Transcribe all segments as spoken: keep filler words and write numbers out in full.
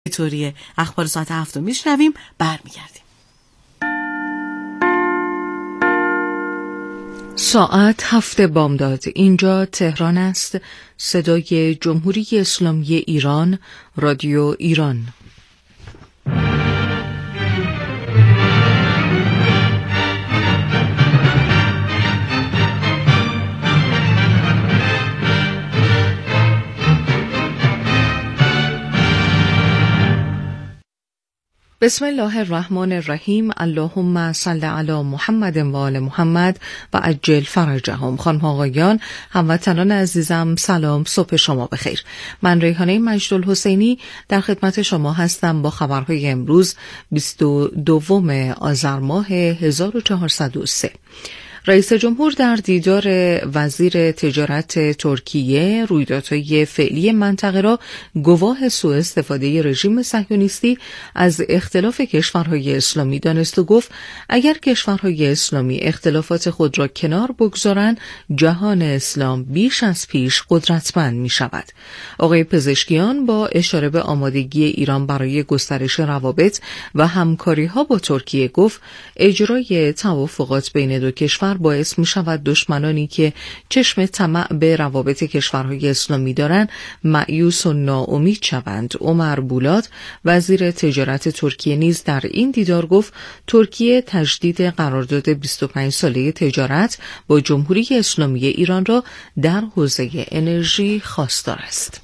طوری اخبار ساعت هفت رو میشنویم، برمیگردیم. ساعت هفت بامداد. اینجا تهران است. صدای جمهوری اسلامی ایران، رادیو ایران. بسم الله الرحمن الرحیم. اللهم صل علی محمد و آل محمد و عجل فرجهم. خانم آقایان، هموطنان عزیزم، سلام، صبح شما بخیر. من ریحانه مجدالحسینی در خدمت شما هستم با خبرهای امروز بیست و دوم آذر ماه هزار و چهارصد و سه. رئیس جمهور در دیدار وزیر تجارت ترکیه رویدادهای فعلی منطقه را گواه سوء استفاده رژیم صهیونیستی از اختلاف کشورهای اسلامی دانست و گفت اگر کشورهای اسلامی اختلافات خود را کنار بگذارند، جهان اسلام بیش از پیش قدرتمند می شود. آقای پزشکیان با اشاره به آمادگی ایران برای گسترش روابط و همکاری ها با ترکیه گفت اجرای توافقات بین دو کشور باعث می شود دشمنانی که چشم طمع به روابط کشورهای اسلامی دارند مایوس و ناامید شوند. عمر بولاد وزیر تجارت ترکیه نیز در این دیدار گفت ترکیه تجدید قرارداد بیست و پنج ساله تجارت با جمهوری اسلامی ایران را در حوزه انرژی خواستار است.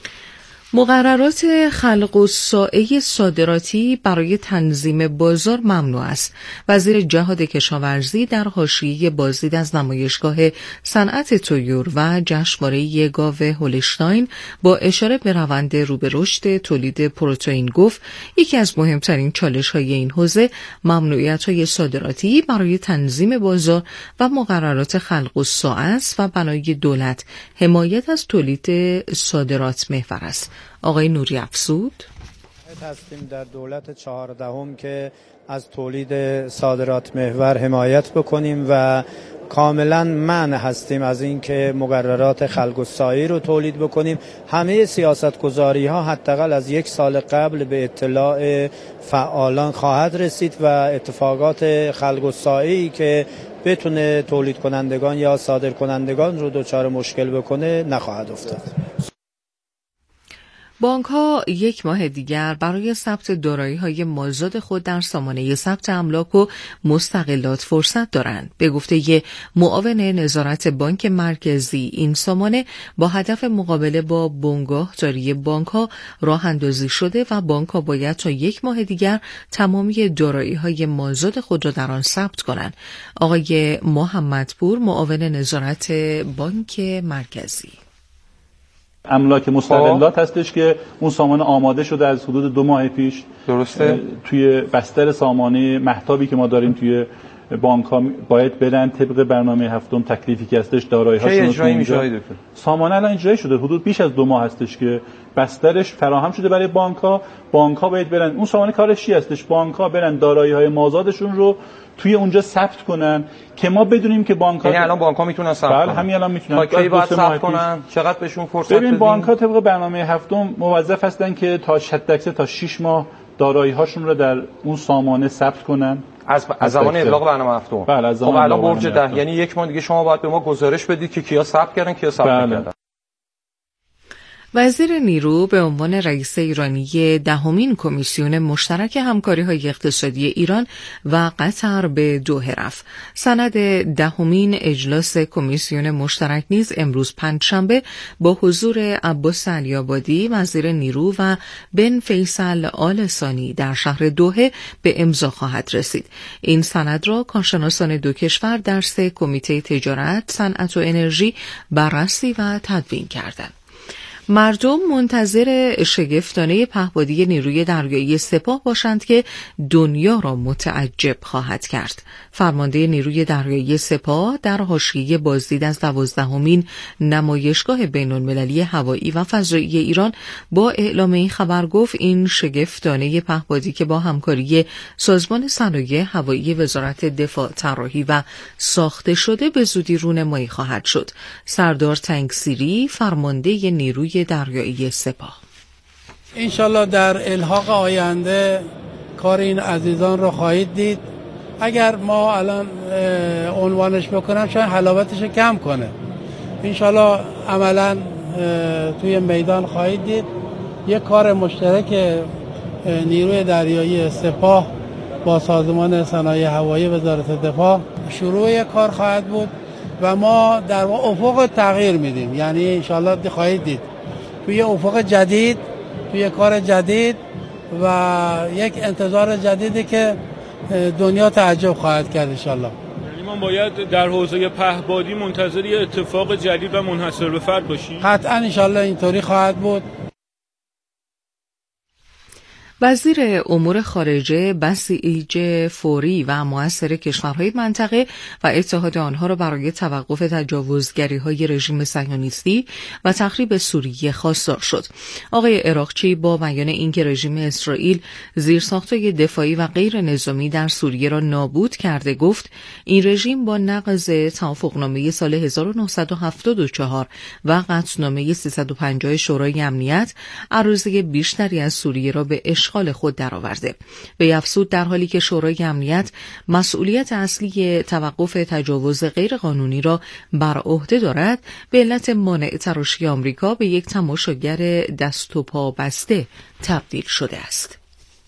مقررات خلق و سائه صادراتی برای تنظیم بازار ممنوع است. وزیر جهاد کشاورزی در حاشیه بازدید از نمایشگاه صنعت طیور و جشنواره گاو هولشتاین با اشاره به روند رو به رشد تولید پروتئین گفت یکی از مهمترین چالش‌های این حوزه ممنوعیت‌های صادراتی برای تنظیم بازار و مقررات خلق و سائه است و بنای دولت حمایت از تولید صادرات محور است. آقای نوری افزود هستیم در دولت چهاردهم که از تولید صادرات محور حمایت بکنیم و کاملا منع هستیم از این که مقررات خلق و سائه رو تولید بکنیم. همه سیاستگزاری ها حداقل از یک سال قبل به اطلاع فعالان خواهد رسید و اتفاقات خلق و سائه‌ای که بتونه تولید کنندگان یا صادر کنندگان رو دچار مشکل بکنه نخواهد افتاد. بانک‌ها یک ماه دیگر برای ثبت دارایی‌های مازاد خود در سامانه ثبت املاک و مستقلات فرصت دارند. به گفته معاون نظارت بانک مرکزی، این سامانه با هدف مقابله با بنگاهداری بانک‌ها راه اندازی شده و بانک‌ها باید تا یک ماه دیگر تمامی دارایی‌های مازاد خود را در آن ثبت کنند. آقای محمدپور، معاون نظارت بانک مرکزی: املاک مستقلات هستش که اون سامانه آماده شده از حدود دو ماه پیش. درسته. توی بستر سامانه مهتابی که ما داریم توی بانک ها باید برن طبق برنامه هفتم تکلیفی که هستش دارایی هاشون رو اجرایی میشه. سامانه الان اجرایی شده، حدود بیش از دو ماه هستش که بسترش فراهم شده برای بانک ها. بانک ها باید برن، اون سامانه کارش چی هستش؟ بانک ها برن دارایی های مازادشون رو توی اونجا ثبت کنن که ما بدونیم که بانک ها، یعنی الان بانک ها میتونن ثبت کنن. بله، همین الان میتونن. تا کی باید ثبت کنن؟ چقدر بهشون فرصت بدیم؟ ببین بانک ها طبق برنامه هفتم موظف هستن که تا حداکثر تا شش ماه دارایی هاشون رو در اون سامانه ثبت کنن از از زمان ابلاغ برنامه هفتم. بله، از زمان. خب الان برج ده، یعنی یک ماه دیگه شما باید به ما گزارش بدید که کیا ثبت کردن کیا ثبت نکردن. وزیر نیرو به عنوان رئیس ایرانی دهمین کمیسیون مشترک همکاری‌های اقتصادی ایران و قطر به دوحه رفت. سند دهمین اجلاس کمیسیون مشترک نیز امروز پنجشنبه با حضور عباس علی‌آبادی وزیر نیرو و بن فیصل آل ثانی در شهر دوحه به امضا خواهد رسید. این سند را کارشناسان دو کشور در سه کمیته تجارت، صنعت و انرژی بررسی و تدوین کردند. مردم منتظر شگفتانه پهپادی نیروی دریایی سپاه باشند که دنیا را متعجب خواهد کرد. فرمانده نیروی دریایی سپاه در حاشیه بازدید از دوازدهمین نمایشگاه بین‌المللی هوایی و فضایی ایران با اعلام این خبر گفت این شگفتانه پهپادی که با همکاری سازمان صنایع هوایی وزارت دفاع طراحی و ساخته شده به زودی رونمایی خواهد شد. سردار تنگسیری، فرمانده نیروی دریایی سپاه: انشالله در الحاق آینده کار این عزیزان رو خواهید دید. اگر ما الان عنوانش بکنم شاید حلاوتش کم کنه. انشالله عملا توی میدان خواهید دید. یک کار مشترک نیروی دریایی سپاه با سازمان صنایع هوایی وزارت دفاع شروع کار خواهد بود و ما در افق تغییر میدیم. یعنی انشالله خواهید دید توی افق جدید، توی کار جدید و یک انتظار جدیدی که دنیا تعجب خواهد کرد انشالله. یعنی ما باید در حوزه پهپادی منتظر یه اتفاق جدید و منحصر به فرد باشیم؟ قطعا انشالله اینطوری خواهد بود. وزیر امور خارجه بسیج فوری و مؤثر کشورهای منطقه و اتحاد آنها را برای توقف تجاوزگری‌های رژیم صهیونیستی و تخریب سوریه خواستار شد. آقای عراقچی با بیان اینکه رژیم اسرائیل زیرساخت‌های دفاعی و غیر نظامی در سوریه را نابود کرده گفت این رژیم با نقض توافقنامه سال هزار و نهصد و هفتاد و چهار و قطعنامه سیصد و پنجاه شورای امنیت اراضی بیشتری از سوریه را به اشغال خود درآورده. وی افزود در حالی که شورای امنیت مسئولیت اصلی توقف تجاوز غیرقانونی را بر عهده دارد، به علت مانع تراشی آمریکا به یک تماشاگر دست و پا بسته تبدیل شده است.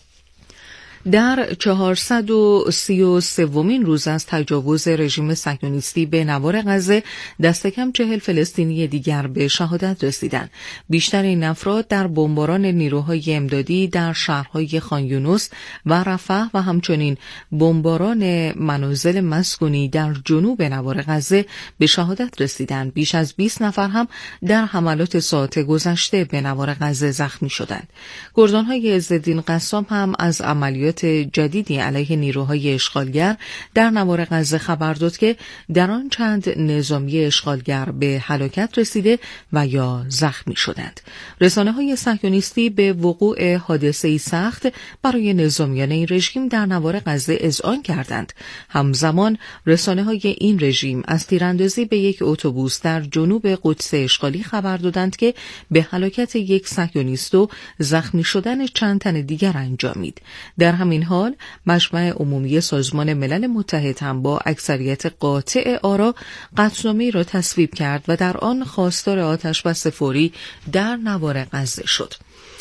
در چهارصد و سی و سومین روز از تجاوز رژیم صهیونیستی به نوار غزه دست کم چهل فلسطینی دیگر به شهادت رسیدند. بیشتر این افراد در بمباران نیروهای امدادی در شهرهای خان یونس و رفح و همچنین بمباران منازل مسکونی در جنوب نوار غزه به شهادت رسیدند. بیش از بیست نفر هم در حملات ساعت گذشته به نوار غزه زخمی شدند. گردانهای عزالدین قسام هم از عملیات جدیدی علیه نیروهای اشغالگر در نوار غزه خبر داد که در آن چند نظامی اشغالگر به هلاکت رسیده و یا زخمی شدند. رسانه‌های صهیونیستی به وقوع حادثه‌ای سخت برای نظامیان این رژیم در نوار غزه اذعان کردند. همزمان رسانه‌های این رژیم از تیراندازی به یک اتوبوس در جنوب قدس اشغالی خبر دادند که به هلاکت یک صهیونیست و زخمی شدن چند تن دیگر انجامید. در همین حال مجمع عمومی سازمان ملل متحد هم با اکثریت قاطع آرا قطعنامه‌ای را تصویب کرد و در آن خواستار آتشبس فوری در نوار غزه شد.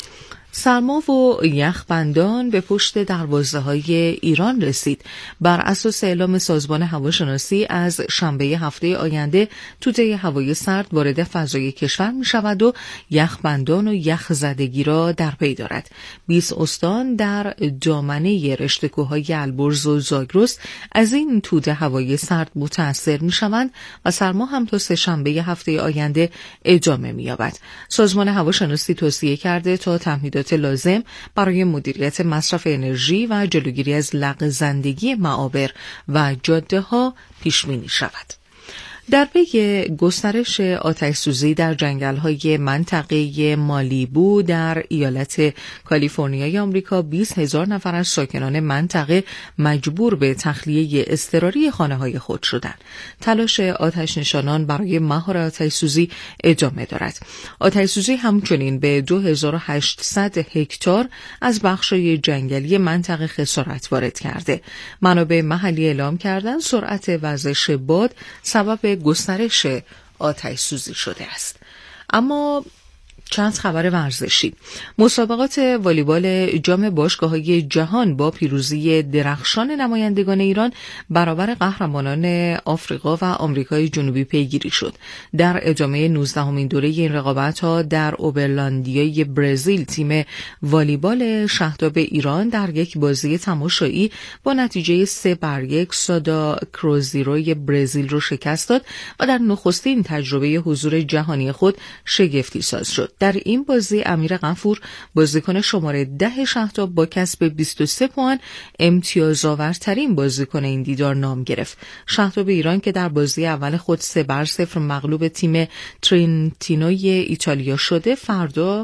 سرما و یخبندان به پشت دروازه‌های ایران رسید. بر اساس اعلام سازمان هواشناسی از شنبه هفته آینده توده هوای سرد وارد فضای کشور می شود و یخبندان و یخزدگی را در پی دارد. بیست استان در دامنه رشته‌کوه‌های البرز و زاگرس از این توده هوای سرد متأثر می شوند و سرما هم تا سه شنبه هفته آینده ادامه می یابد. سازمان هواشناسی توصیه کرده تا تمهیدات لازم برای مدیریت مصرف انرژی و جلوگیری از لغزندگی معابر و جاده‌ها پیش بینی شود. در پی گسترش آتش‌سوزی در جنگل‌های منطقه مالیبو در ایالت کالیفرنیای آمریکا بیست هزار نفر از ساکنان منطقه مجبور به تخلیه اضطراری خانه‌های خود شدند. تلاش آتش‌نشانان برای مهار آتش‌سوزی ادامه دارد. آتش‌سوزی همچنین به دو هزار و هشتصد هکتار از بخش‌های جنگلی منطقه خسارت وارد کرده. منابع محلی اعلام کردند سرعت وزش باد سبب گسترش آتش سوزی شده است. اما چند خبر ورزشی. مسابقات والیبال جام باشگاه‌های جهان با پیروزی درخشان نمایندگان ایران برابر قهرمانان آفریقا و آمریکای جنوبی پیگیری شد. در ادامه نوزدهمین دوره این رقابت‌ها در اوبرلاندیای برزیل تیم والیبال شهداب ایران در یک بازی تماشایی با نتیجه سه بر یک سادا کروزیروی برزیل را شکست داد و در نخستین تجربه حضور جهانی خود شگفتی ساز شد. در این بازی امیر غفور بازیکن شماره ده شهداب با کسب بیست و سه پوان امتیازآورترین بازیکن این دیدار نام گرفت. شهداب ایران که در بازی اول خود سه بر صفر مغلوب تیم ترنتینوی ایتالیا شده فردا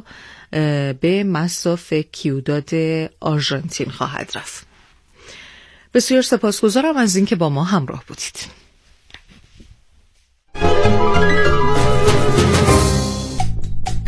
به مصاف کیوداد آرژانتین خواهد رفت. بسیار سپاسگزارم از اینکه با ما همراه بودید.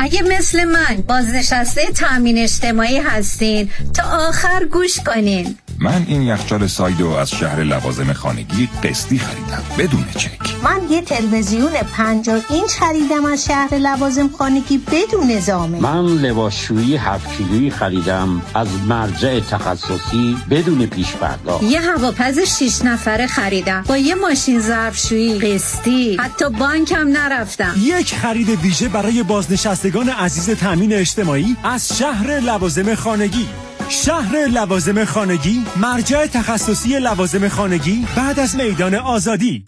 اگه مثل من بازنشسته تامین اجتماعی هستین تا آخر گوش کنین. من این یخچال سایدو از شهر لوازم خانگی قسطی خریدم بدون چک. من یه تلویزیون پنجاه اینچ خریدم از شهر لوازم خانگی بدون زامن. من لباسشویی هفت کیلویی خریدم از مرجع تخصصی بدون پیش پرداخت. یه هواپز شش نفره خریدم با یه ماشین ظرفشویی قسطی، حتی بانکم نرفتم. یک خرید ویژه برای بازنشستگان عزیز تامین اجتماعی از شهر لوازم خانگی. شهر لوازم خانگی، مرجع تخصصی لوازم خانگی بعد از میدان آزادی.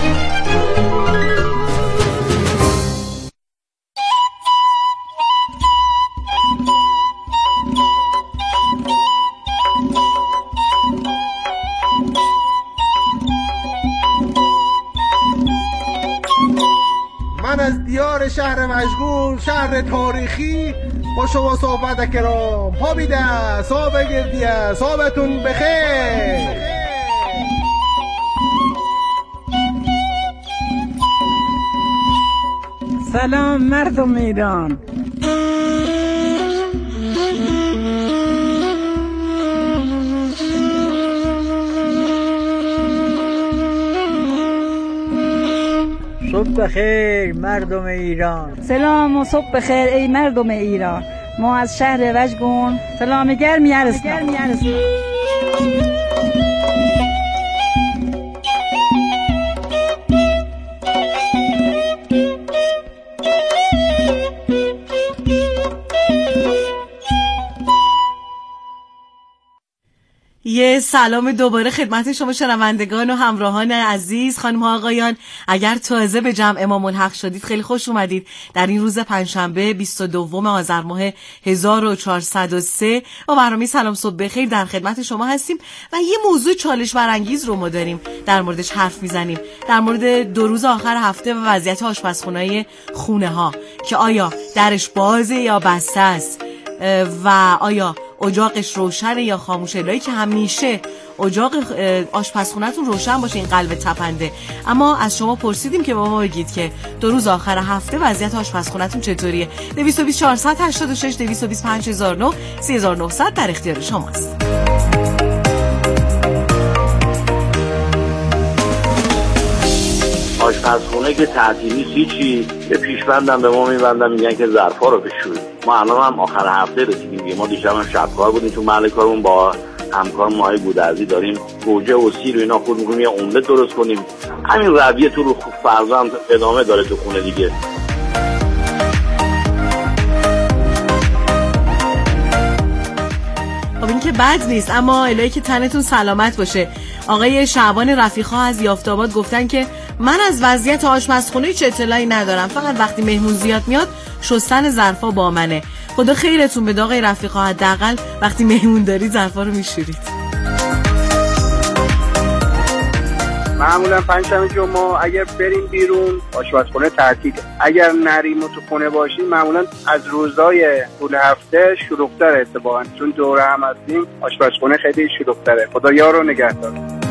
من از دیار شهر مشغول، شهر تاریخی با شما صحبت کرام. پابیده صحبت گردیه، صحبتون بخیر. سلام مردم ایران. صبح بخیر مردم ایران. سلام و صبح بخیر ای مردم ایران. ما از شهر وجگون سلام گرمی عرض می‌کنیم. یه سلام دوباره خدمت شما شنوندگان و همراهان عزیز، خانم ها آقایان. اگر تازه به جمع امام الحق شدید خیلی خوش اومدید. در این روز پنجشنبه بیست و دوم آذر ماه هزار و چهارصد و سه با برنامه سلام صبح بخیر در خدمت شما هستیم و یه موضوع چالش برانگیز رو ما داریم در موردش حرف میزنیم، در مورد دو روز آخر هفته و وضعیت آشپزخونه‌های خونه ها که آیا درش بازه یا بسته است و آیا اجاقش روشنه یا خاموشه. لایی که همیشه اجاق آشپزخونه‌تون روشن باشه، این قلب تپنده. اما از شما پرسیدیم که با ما بگید که دو روز آخر هفته وضعیت آشپزخونه‌تون چطوریه. دویست و بیست چهارصد و هشتاد و شش دویست و بیست پنج هزار و نه سی هزار و نهصد در اختیار شماست. آشپزخونه که تعطیلی هیچی، یه پیشبندم به ما میبندن میگن که ظرفا رو بشورید. ما الان هم آخر هفته رسیدیم. ما دیشب هم شبکار بودیم تو محل کارمون با همکار ماهای بودرزی داریم گوجه و سیر و اینا خود میکنیم یه املت درست کنیم. همین رویه تو رو فرضاً هم ادامه داره تو خونه دیگه. خب این که بد نیست، اما الهی که تنتون سلامت باشه. آقای شعبان رفیقا از یافت‌آباد گفتن که من از وضعیت آشپزخونه چه اطلاعی ندارم، فقط وقتی مهمون زیاد میاد شستن ظرفا با منه. خدا خیرتون بده آقای رفیقا، حداقل وقتی مهمون دارید ظرفا رو میشورید. معمولا پنجشنبه جمعه اگر بریم بیرون آشپزخونه تعطیله. اگر نریم و تو خونه باشیم معمولا از روزای طول هفته شلوغ‌تره اتفاقا، چون دوره هم هستیم آشپزخونه خیلی شلوغ‌تره. خدا یار و نگهدار.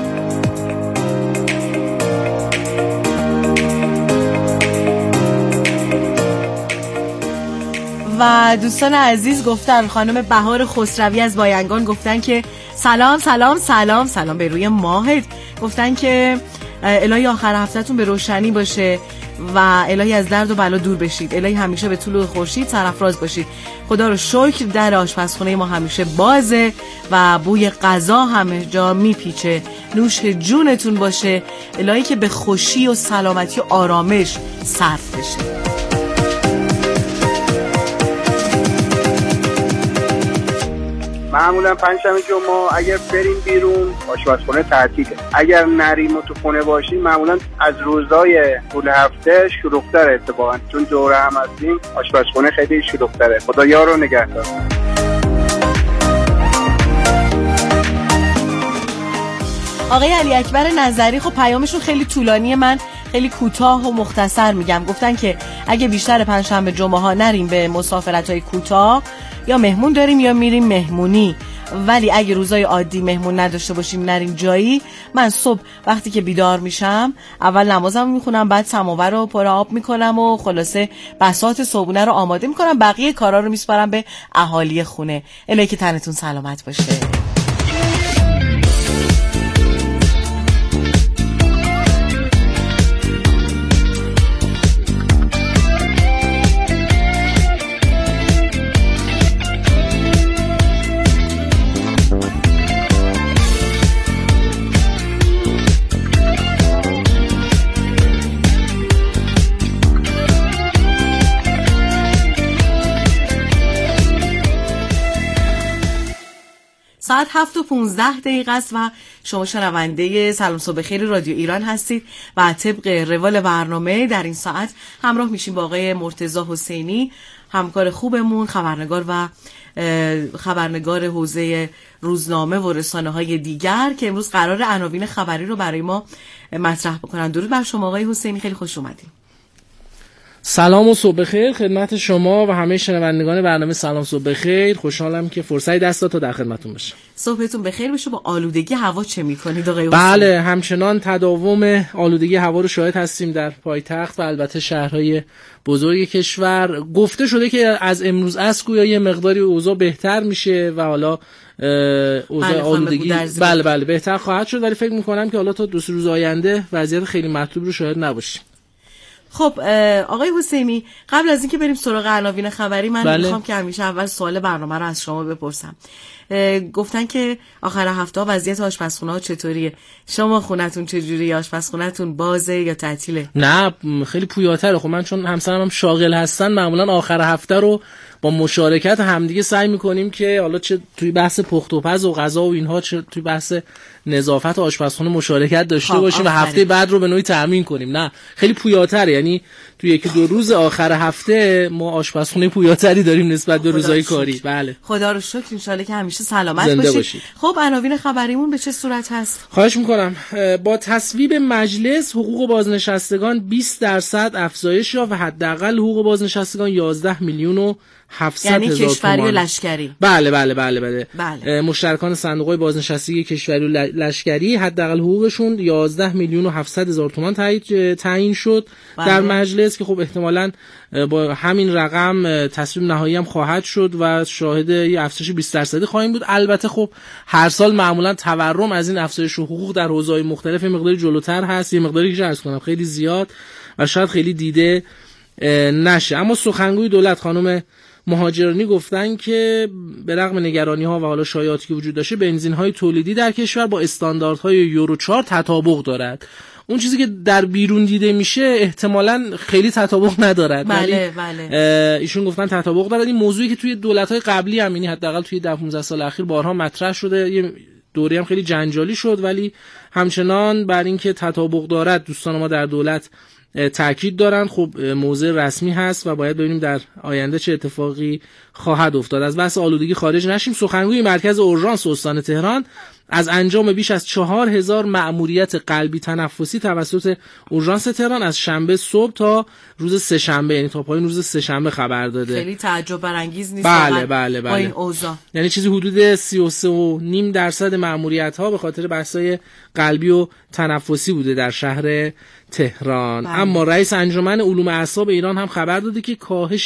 و دوستان عزیز گفتن، خانم بهار خسروی از باینگان گفتن که سلام سلام سلام سلام به روی ماهت. گفتن که الهی آخر هفتهتون به روشنی باشه و الهی از درد و بلا دور بشید. الهی همیشه به طلوع خورشید سرافراز باشید. خدا رو شکر در آشپزخونه ما همیشه بازه و بوی غذا همه جا میپیچه. نوش جونتون باشه. الهی که به خوشی و سلامتی و آرامش صرف بشه. معمولا پنجشنبه جمعه اگر بریم بیرون آشپزخونه تعطیله. اگر نریم و تو خونه باشیم معمولا از روزای طول هفته شلوغ‌تره اتفاقا، چون دوره هم هستیم آشپزخونه خیلی شلوغ‌تره. خدا یار و نگهدار. آقای علی اکبر نظری خب پیامشون خیلی طولانیه، من خیلی کوتاه و مختصر میگم. گفتن که اگه بیشتر پنجشنبه جمعه ها نریم به مسافرت‌های کوتاه، یا مهمون داریم یا میریم مهمونی ولی اگه روزای عادی مهمون نداشته باشیم نریم جایی، من صبح وقتی که بیدار میشم اول نمازم میخونم، بعد سماور رو پر آب میکنم و خلاصه بساط صبحونه رو آماده میکنم، بقیه کارا رو میسپارم به اهالی خونه. الهی که تنتون سلامت باشه. ساعت هفت و پونزده دقیقه است و شما شنونده سلام صبح خیر رادیو ایران هستید و طبق روال برنامه در این ساعت همراه میشیم با آقای مرتضی حسینی، همکار خوبمون، خبرنگار و خبرنگار حوزه روزنامه و رسانه‌های دیگر که امروز قرار عناوین خبری رو برای ما مطرح بکنن. درود بر شما آقای حسینی، خیلی خوش اومدید. سلام و صبح خیر خدمت شما و همه شنوندگان برنامه سلام صبح خیر. خوشحالم که فرصتی دست داد تا در خدمتتون باشم. صبحتون بخیر باشه. با آلودگی هوا چه می‌کنید آقای حسینی؟ بله، همچنان تداوم آلودگی هوا رو شاهد هستیم در پایتخت و البته شهرهای بزرگ کشور. گفته شده که از امروز عصر گویا یه مقداری اوضاع بهتر میشه و حالا اوضاع آلودگی بله بله بهتر خواهد شد، ولی فکر می‌کنم که حالا تا دو سه روز آینده وضعیت خیلی مطلوب رو شاهد نباشیم. خب آقای حسینی، قبل از اینکه بریم سراغ عناوین خبری، من بله. میخوام که همیشه اول سوال برنامه رو از شما بپرسم. گفتن که آخر هفته وضعیت آشپزخونه ها چطوریه؟ شما خونتون چجوریه؟ آشپزخونتون بازه یا تعطیله؟ نه خیلی پویاتره. خب من چون همسرم هم شاغل هستن، معمولا آخر هفته رو با مشارکت همدیگه سعی میکنیم که حالا چه توی بحث پخت و پز و غذا و اینها، چه توی بحث نظافت آشپزخونه مشارکت داشته باشیم و هفته بعد رو به نوعی تامین کنیم. نه خیلی پویاتره، یعنی توی یکی دو روز آخر هفته ما آشپزخونه پویاتری داریم نسبت به روزهای کاری. بله خدا رو شکر، ان شاءالله که همیشه سلامت باشید. باشید. خب عناوین خبریمون به چه صورت هست؟ خواهش میکنم. با تصویب مجلس حقوق بازنشستگان بیست درصد افزایش یافت و حداقل حقوق بازنشستگان یازده میلیون و هفتصد یعنی هزار کشوری تومان. و لشکری. بله بله بله بله, بله. مشترکان صندوق بازنشستگی کشوری و لشکری حداقل حقوقشون یازده میلیون و هفتصد هزار تومان تعیین شد بله. در مجلس که خب احتمالاً با همین رقم تصویب نهایی هم خواهد شد و شاهد یه افزایش بیست درصدی خواهیم بود. البته خب هر سال معمولا تورم از این افزایش حقوق در حوزه‌های مختلف مقداری جلوتر هست، یه مقداری که عرض کنم خیلی زیاد و شاید خیلی دیده نشه. اما سخنگوی دولت خانم مهاجرانی گفتن که به رغم نگرانی‌ها و حالا شایعاتی که وجود داشته، بنزین‌های تولیدی در کشور با استانداردهای یورو چهار تطابق دارد. اون چیزی که در بیرون دیده میشه احتمالاً خیلی تطابق ندارد. بله بله. ایشون گفتن تطابق دارد. این موضوعی که توی دولت‌های قبلی هم، یعنی حداقل توی ده پانزده سال اخیر بارها مطرح شده، یه دوره هم خیلی جنجالی شد، ولی همچنان بر اینکه تطابق دارد دوستان ما در دولت تاکید دارن. خب موضوع رسمی هست و باید ببینیم در آینده چه اتفاقی خواهد افتاد. از بحث آلودگی خارج نشیم. سخنگوی مرکز اورژانس استان تهران از انجام بیش از چهار هزار مأموریت قلبی تنفسی توسط اورژانس تهران از شنبه صبح تا روز سه شنبه، یعنی تا پایان روز سه شنبه خبر داده. خیلی تعجب برانگیز نیست بله بله بله. با این اوضاع، یعنی چیزی حدود سی و سه و نیم درصد مأموریت ها به خاطر بحث‌های قلبی و تنفسی بوده در شهر تهران. بله. اما رئیس انجمن علوم اعصاب ایران هم خبر داده که کاهش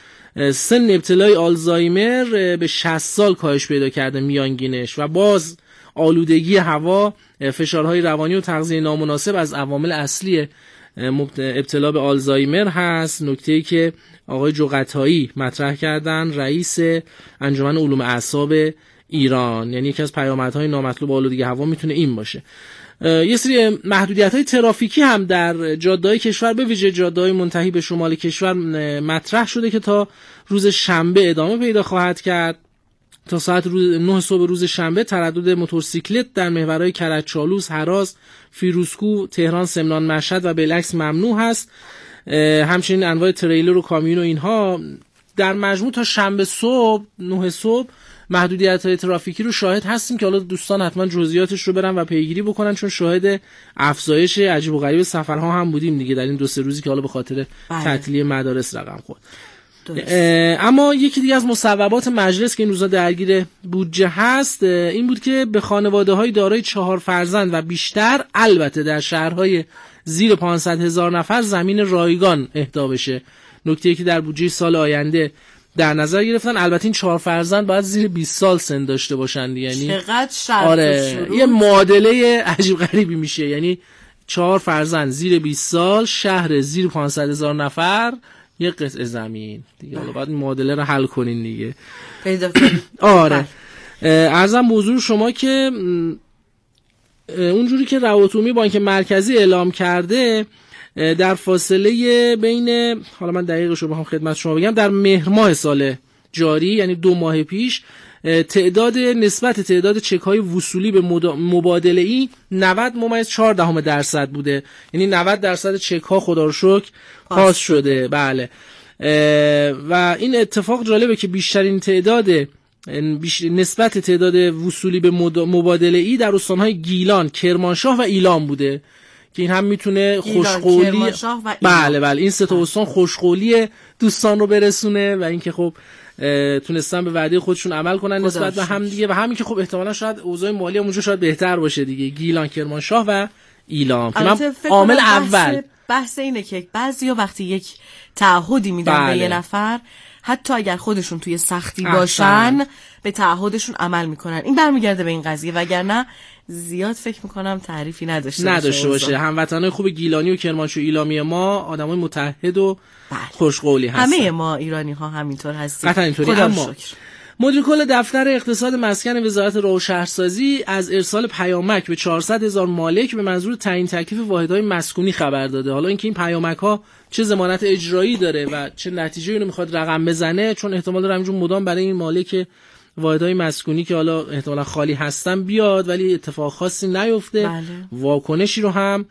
سن ابتلای آلزایمر به شصت سال کاهش پیدا کرده میانگینش و باز آلودگی هوا، فشارهای روانی و تغذیه نامناسب از عوامل اصلی ابتلا به آلزایمر هست. نکته‌ای که آقای جغتایی مطرح کردن، رئیس انجمن علوم اعصاب ایران، یعنی یکی از پیامدهای نامطلوب آلودگی هوا میتونه این باشه. یه سری محدودیت‌های ترافیکی هم در جاده‌های کشور به ویژه جاده‌های منتهی به شمال کشور مطرح شده که تا روز شنبه ادامه پیدا خواهد کرد. تا ساعت روز نه صبح روز شنبه تردد موتورسیکلت در محورهای کرج‌چالوس، هراز، فیروزکوه، تهران، سمنان، مشهد و بالعکس ممنوع هست. همچنین انواع تریلر و کامیون و اینها. در مجموع تا شنبه صبح نه صبح محدودیت‌های ترافیکی رو شاهد هستیم که حالا دوستان حتما جزئیاتش رو برن و پیگیری بکنن، چون شاهد افزایش عجیب و غریب سفرها هم بودیم دیگه در این دو سه روزی که حالا به خاطر تعطیلی مدارس رقم خورد. اما یکی دیگه از مصوبات مجلس که این روزا درگیر بودجه هست این بود که به خانواده‌های دارای چهار فرزند و بیشتر، البته در شهرهای زیر پانصد هزار نفر، زمین رایگان اهدا بشه. نکته‌ای که در بودجه سال آینده در نظر گرفتن. البته این چهار فرزند باید زیر بیست سال سن داشته باشن، یعنی چقدر شرط آره شروع. یه معادله عجیب غریبی میشه، یعنی چهار فرزند زیر بیست سال، شهر زیر پانصد هزار نفر، یه قطعه زمین دیگه. حالا باید این معادله رو حل کنین دیگه. پیدا کنین. آره عرضم به حضور شما که اونجوری که روابط عمومی بانک مرکزی اعلام کرده، در فاصله بین، حالا من دقیقش رو بخوام خدمت شما بگم، در مهر ماه سال جاری یعنی دو ماه پیش، تعداد نسبت تعداد چک های وصولی به مبادله ای نود ممیز چهار دهم درصد بوده. یعنی نود درصد چک ها خدا رو شکر پاس شده. بله. و این اتفاق جالبه که بیشترین تعداد نسبت تعداد وصولی به مبادله ای در استانهای گیلان، کرمانشاه و ایلام بوده که این هم میتونه خوشقولی، بله بله این سه تا استان خوشقولی دوستان رو برسونه و اینکه خب تونستن به وعده خودشون عمل کنن نسبت به هم دیگه، و همین که خب احتمالاً شاید اوضاع مالی اونجا شاید بهتر باشه دیگه، گیلان، کرمانشاه و ایلام. که من عامل اول بحث اینه که بعضیا وقتی یک تعهدی میدن بله. به یه نفر، حتی اگر خودشون توی سختی باشن احسن. به تعهدشون عمل میکنن. این برمیگرده به این قضیه، وگرنه زیاد فکر میکنم تعریفی نداشته نداشته باشه. باشه. هموطنای خوب گیلانی و کرمانشاه و ایلامی ما آدمای متحد و بله. خوشقولی هستن. همه ما ایرانی ها همینطور هستیم. قطعا اینطوری. اما مدیر کل دفتر اقتصاد مسکن وزارت راه و شهرسازی از ارسال پیامک به چهارصد هزار مالک به منظور تعیین تکلیف واحدهای مسکونی خبر داده. حالا اینکه این پیامک ها چه ضمانت اجرایی داره و چه نتیجه‌ای رو میخواد رقم بزنه، چون احتمال داره همینجور مدام برای این مالک واحدهای مسکونی که حالا احتمالاً خالی هستن بیاد ولی اتفاق خاصی نیفته. بله. واکنشی رو هم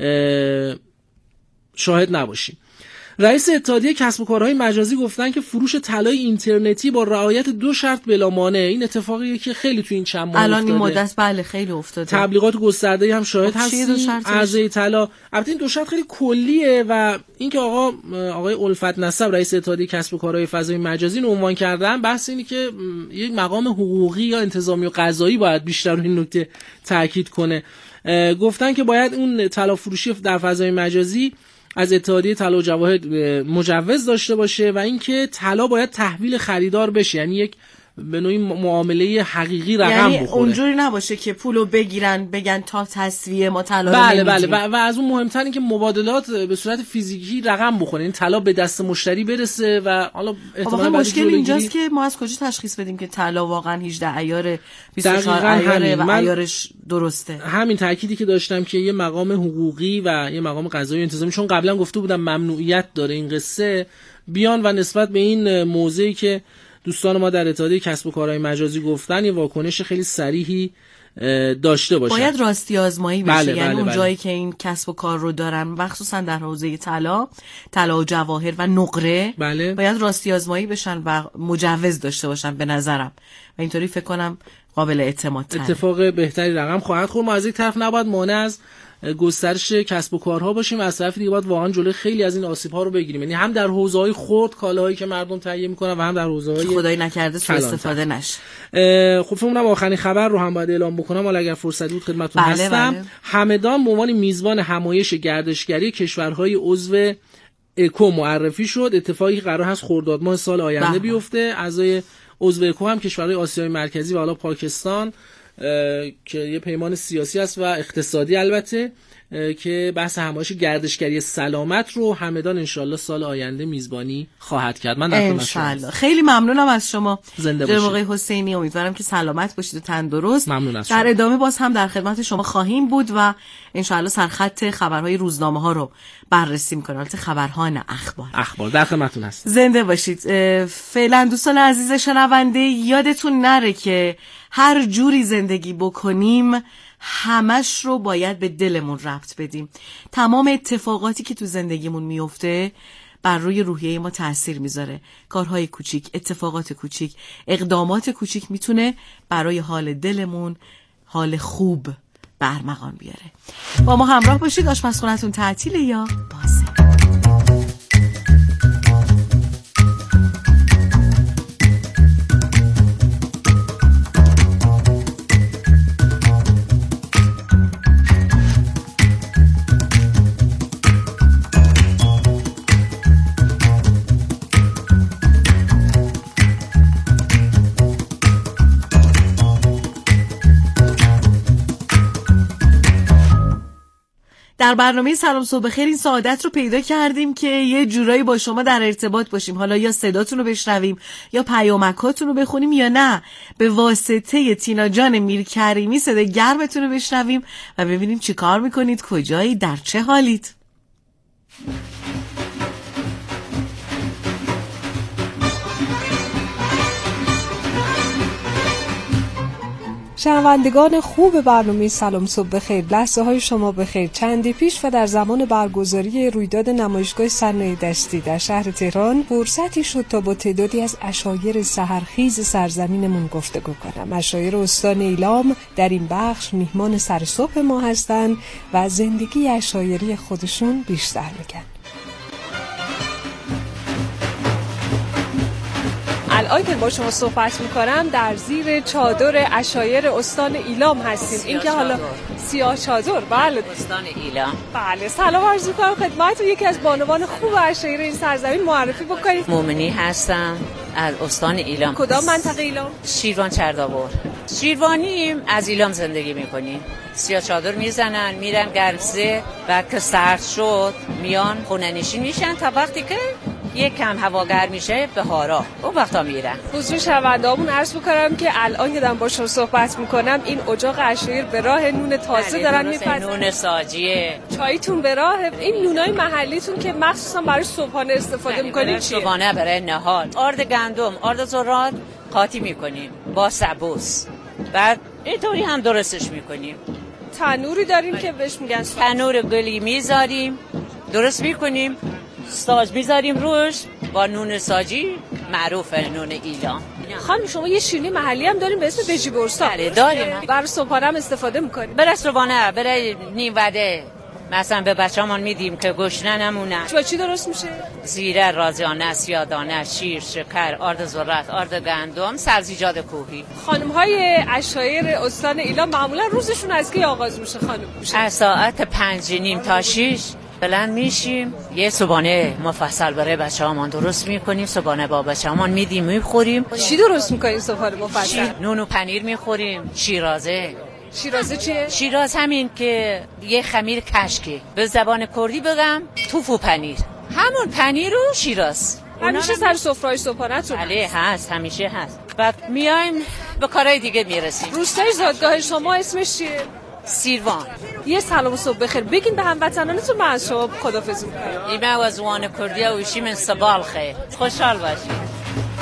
شاهد نباشیم. رئیس اتحادیه کسب و کارهای مجازی گفتن که فروش طلای اینترنتی با رعایت دو شرط بلا مانع. این اتفاقیه که خیلی تو این چند ماه الان افتاده. این مدت بله خیلی افتاده. تبلیغات گسترده هم شاهد هستیم. عرضه طلا، البته این دو شرط خیلی کلیه و اینکه آقا آقای الفت نسب رئیس اتحادیه کسب و کارهای فضای مجازی رو عنوان کردن، بحث اینه که یک مقام حقوقی یا انتظامی و قضایی باید بیشتر روی این نکته تاکید کنه. گفتن که باید اون طلا فروشی در فضای مجازی از اتحادیه طلا و جواهر مجوز داشته باشه و اینکه طلا باید تحویل خریدار بشه، یعنی یک به نوعی معامله حقیقی رقم یعنی بخوره. اونجوری نباشه که پولو بگیرن بگن تا تسویه ما طلا رو بله نمیدیم. بله و, و از اون مهمتر این که مبادلات به صورت فیزیکی رقم بخوره، این طلا به دست مشتری برسه و حالا احتمالاً مشکل اینجاست که ما از کجا تشخیص بدیم که طلا واقعا هجده عیار بیست و چهار عیاره و عیارش درسته. همین تأکیدی که داشتم که یه مقام حقوقی و یه مقام قضایی و انتظامی، چون قبلا گفته بودم ممنوعیت داره این قصه، بیان و نسبت به این موضوعی که دوستان ما در اتحادیه کسب و کارهای مجازی گفتن یه واکنش خیلی صریحی داشته باشن. باید راستی آزمایی بشه. بله، یعنی بله، اون بله. جایی که این کسب و کار رو دارن مخصوصا در حوزه طلا، طلا و جواهر و نقره، بله. باید راستی آزمایی بشن و مجوز داشته باشن به نظرم، و اینطوری فکر کنم قابل اعتماد تره. اتفاق بهتری رقم خواهد خورد. ما از یک طرف نباید مانع از گسترش کسب و کارها باشیم، از طرف دیگه باید واقعا جلوی خیلی از این آسیب‌ها رو بگیریم، یعنی هم در حوزه‌های خرد کالاهایی که مردم تهیه می‌کنن و هم در حوزه‌های خدای نکرده سوء استفاده نشه. خب فکر کنم آخرین خبر رو هم باید اعلام بکنم، حالا اگر فرصتی بود خدمتتون بله هستم. بله. همدان به عنوان میزبان همایش گردشگری کشورهای عضو اکو معرفی شد، اتفاقی که قرار هست خرداد ماه سال آینده بله. بیفته. اعضای عضو اکو هم کشورهای آسیای مرکزی و حالا پاکستان که یه پیمان سیاسی است و اقتصادی البته، که بحث همایش گردشگری سلامت رو همدان انشالله سال آینده میزبانی خواهد کرد. من در خدمت شما. خیلی ممنونم از شما زنده باشید. جناب آقای حسینی، امیدوارم که سلامت باشید و تندرست. ممنون از شما. در ادامه باز هم در خدمت شما خواهیم بود و انشالله سرخط خبرهای روزنامه ها رو بررسی می‌کنیم. البته خبرها نه، اخبار. اخبار در خدمتتون هست. زنده باشید. فعلا دوستان عزیز شنونده، یادتون نره که هر جوری زندگی بکنیم همش رو باید به دلمون ربط بدیم. تمام اتفاقاتی که تو زندگیمون میفته بر روی روحیه ما تأثیر میذاره. کارهای کوچیک، اتفاقات کوچیک، اقدامات کوچیک میتونه برای حال دلمون حال خوب برمغان بیاره. با ما همراه باشید. آشپزخونه‌تون تعطیله یا بازه؟ در برنامه سلام صبح خیر این سعادت رو پیدا کردیم که یه جورایی با شما در ارتباط باشیم، حالا یا صداتون رو بشنویم یا پیامکاتون رو بخونیم یا نه به واسطه تینا جان میرکریمی صدای گرمتون رو بشنویم و ببینیم چی کار میکنید، کجایی، در چه حالید. شنوندگان خوب برنامه سلام صبح بخیر، لحظه های شما بخیر. چندی پیش و در زمان برگزاری رویداد نمایشگاه صنایع دستی در شهر تهران فرصتی شد تا با تعدادی از عشایر سحرخیز سرزمینمون گفتگو کنم. عشایر استان ایلام در این بخش میهمان سر صبح ما هستند و از زندگی عشایری خودشون بیشتر میگن. الان که با شما صحبت میکنم در زیر چادر عشایر استان ایلام هستیم. این که حالا سیاه چادر، بله، استان ایلام. بله، سلام عرض میکنم خدمتتون. یکی از بانوان خوب عشایر این سرزمین معرفی بکنید. مومنی هستم از استان ایلام. کدام منطقه ایلام؟ شیروان چرداور. شیروانیم، از ایلام زندگی میکنیم. سیاه چادر میزنن، میرن گرمسه، بعد که سرد شد میان خونه نشین میشن تا وقتی که یک کم هوا گرم میشه بهارا، اون وقتا میرن. حضور شنونده‌هامون عرض می‌کنم که الان که دارم با شما صحبت می‌کنم این اجاق عشایر به راه نون تازه دارن می‌پزن. نون ساجیه. چایتون به راه. این نونای محلیتون که مخصوصا برای صبحانه استفاده می‌کنید چیه؟ صبحانه برای نهار. آرد گندم، آرد ذرات قاطی می‌کنیم با سبوس. بعد اینطوری هم درستش می‌کنیم. تنوری داریم که بهش میگن تنور گلی می‌ذاریم، درست می‌کنیم. ساج میذاریم روش با نون ساجی، معروفه نون ایلام. خانم شما یه شیرینی محلی هم داریم به اسم وجی برسا. بله داریم. برای صبحانه هم استفاده میکنیم. برای صبحانه، برای نیم وعده مثلا به بچه‌مون میدیم که گشنه نمونن. چه چی درست میشه؟ زیره، رازیانه، سیاه‌دانه، شیر، شکر، آرد ذرت، آرد گندم، سبزیجات کوهی. خانم‌های عشایر استان ایلام معمولا روزشون از کی آغاز میشه خانم؟ از ساعت پنج نیم تا شش بلند میشیم، یه صبحانه مفصل برای بچه‌هامون درست میکنیم. صبحانه با بچه‌هامون میدیم میخوریم. چی درست میکنیم صبحانه مفصل؟ نون و پنیر میخوریم. شیرازه. شیرازه چیه؟ شیراز همین که یه خمیر کشکی، به زبان کردی بگم توفو پنیر، همون پنیر و شیراز. همیشه سر سفره‌های صبحانه‌تون؟ بله هست، همیشه هست. بعد میایم به کارهای دیگه میرسیم. روستای زادگاه شما اسمش چیه؟ سیروان. یه سلام صبح بخیر بگین به هموطنانتون. من از شما خداحافظی می‌کنم. ایمه و زوان کردی و ایشی من صباح خیر. خوشحال باشید.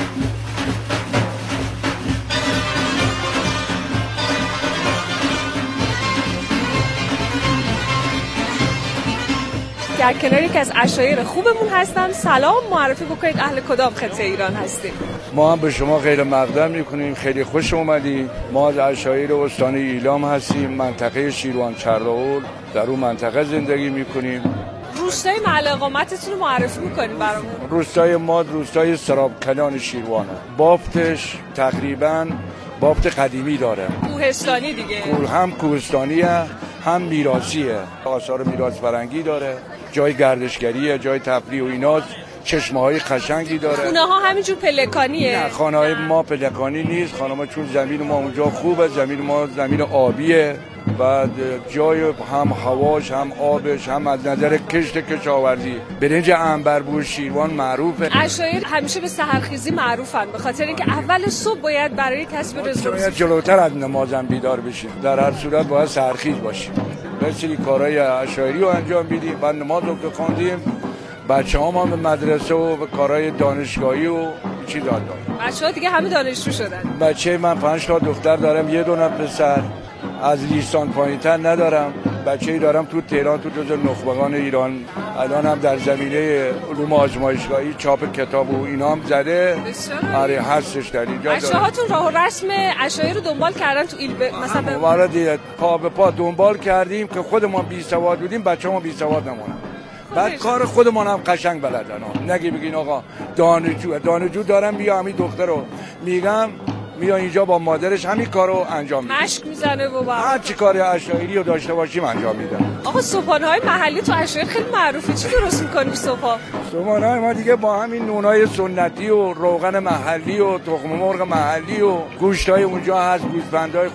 در کنار یک از عشایر خوبمون هستن. سلام، معرفی بکنید اهل کدام خطه ایران هستید؟ ما هم به شما خیلی مقدم میکنیم، خیلی خوش اومدید. ما از عشایر استان ایلام هستیم، منطقه شیروان چرداور، در اون منطقه زندگی میکنیم. روستای محل اقامتتون رو معرفی میکنید برامون؟ روستای ما روستای سراب کلان شیروانه. بافتش تقریبا بافت قدیمی داره، کوهستانی دیگه. کوه هم کوهستانیه هم میراثیه، آثار میراث فرنگی داره، جای گردشگریه، جای تفریح و ایناست، چشمه‌های قشنگی داره. خونه ها همینجور پلکانیه؟ نه، خانه های ما پلکانی نیست. خانه ما چون زمین ما اونجا خوبه، زمین ما زمین آبیه، بعد جای هم هواش هم آبش هم از نظر کشت کشاورزی برنج عنبربو شیروان معروفه. عشایر همیشه به سحرخیزی معروفن به خاطر اینکه اول صبح باید برای کسب رزق باید جلوتر از نمازم بیدار بشیم. در هر صورت باید سحرخیز باشیم. مثل کارهای عشایری رو انجام بدیم، بعد نماز رو که خواندیم بچه‌ها ما به مدرسه و به کارهای دانشگاهی و چی دادن. بچه‌ها دیگه همه دانشجو شدن. بچه من پنج تا دختر دارم، یه دونه پسر. از لیسان پایین‌تر ندارم. بچه‌ای دارم تو تهران، تو جزو نخبگان ایران. الان هم در زمینه علوم آزمایشگاهی چاپ کتاب و اینا هم زده. آره هستش در اینجا. بچه‌هاتون راه و رسم عشایر رو دنبال کردن تو ایل ب... مثلا وارد پا به پا دنبال کردیم که خودمون بی سواد بودیم، بچه‌مون بی سواد نمونن. بعد کار خودمون هم قشنگ بلدن. نگی بگین آقا دانشجو دانشجو دارم بیا همین دختر رو میگم میاد اینجا با مادرش همین کارو انجام میده. مشک میزنه و با هر چی کاری عشایری رو داشته باشیم انجام میده. آقا صبحانه‌های محلی تو عشایر خیلی معروفه. چی درست می‌کنیم صبح؟ صبحانه‌های ما دیگه با همین نونای سنتی و روغن محلی و تخم مرغ محلی و گوشتای اونجا هست، گوسفندای